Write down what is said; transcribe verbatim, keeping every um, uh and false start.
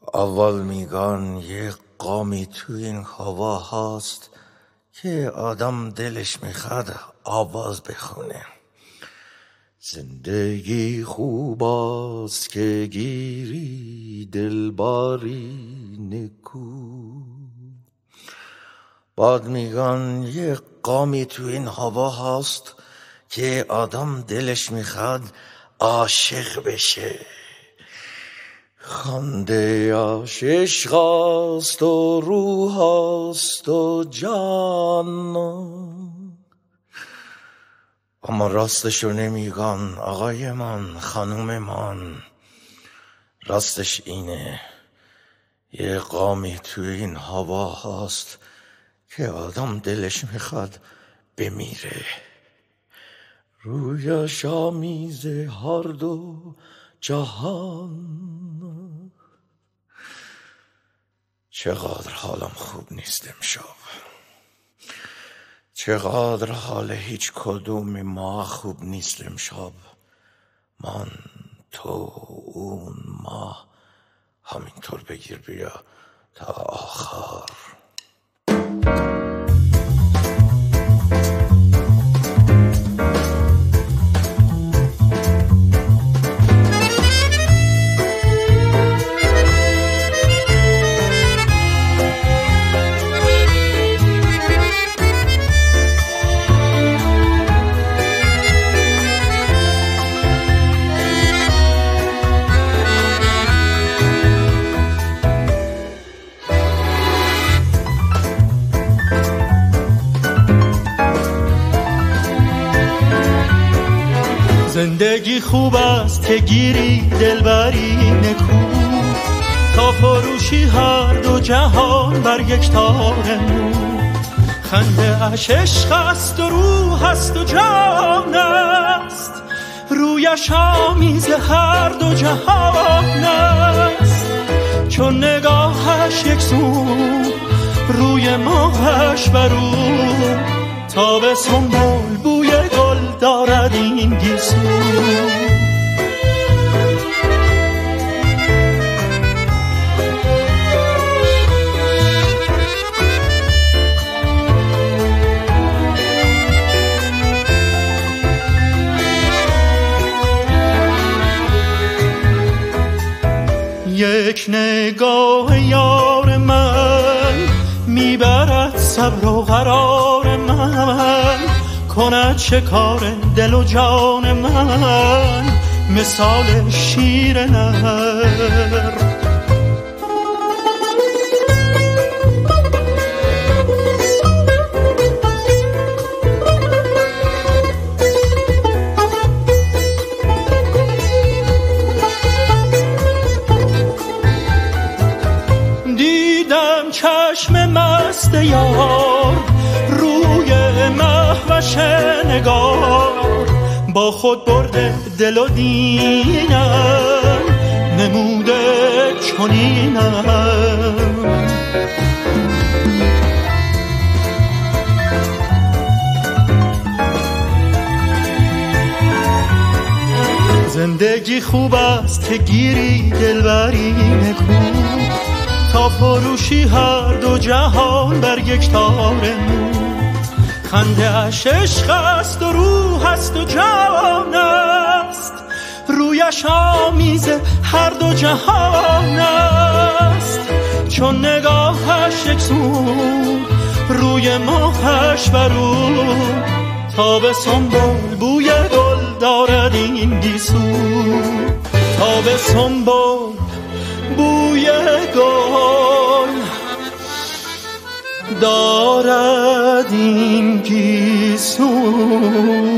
اول میگن یه قامی تو این هوا هست که آدم دلش میخواد آواز بخونه. زندگی خوب است که گیری دلباری نکو. بعد میگن یه قامی تو این هوا هست که آدم دلش میخواد عاشق بشه. خنده عشق است و روح است و جان، اما راستشو نمیگن آقای من، خانوم من. راستش اینه یه قامی تو این هوا هست که آدم دلش میخواد بمیره. رویش آمیزه هر دو جهان. چقدر حالم خوب نیست امشب، چقدر حال هیچ کدوم ما خوب نیست امشب. من، تو، اون، ما، همینطور بگیر بیا تا آخر. زندگی خوب است که گیری دلبری نکو، تا فروشی هر دو جهان بر یک تار مو. خنده اش عشق است و روح است و جان است، رویش آمیز هر دو جهان است. چون نگاهش یک سو، روی ماهش برو. تابستون بول بوی گل دارد این گیسو. یک نگاه یار من میبرد صبر و قرار من، کند شکار دل و جان من مثال شیر نر. دیدم چشم مست یار روی مهوش نگار، با خود برده دل و دینم نموده چنینم. زندگی خوب است که گیری دلبری نکو، تا فروشی هر دو جهان بر یک تار مو. خنده اش عشق است و روح است و جان است، رویش آمیز هر دو جهان است. چون نگاهش یک سو، روی ماهش برو. تابستون بول بوی گل دارد این گیسو. تابستون بول بوی گل دارد این گیسو.